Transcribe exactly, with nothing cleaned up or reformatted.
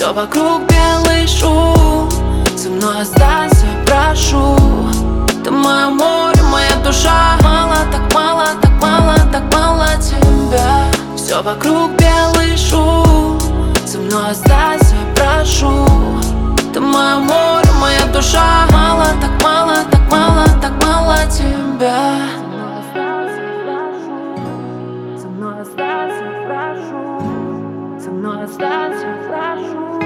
Все вокруг белый шум. Со мной останься, прошу. Ты мое море, моя душа. Мало, так мало, так мало, так мало тебя. Все вокруг белый шум. Со мной останься, прошу. Ты мое море, моя душа. Мало, так мало, так мало, так мало тебя. Со мной останься, прошу. Со мной останься, прошу.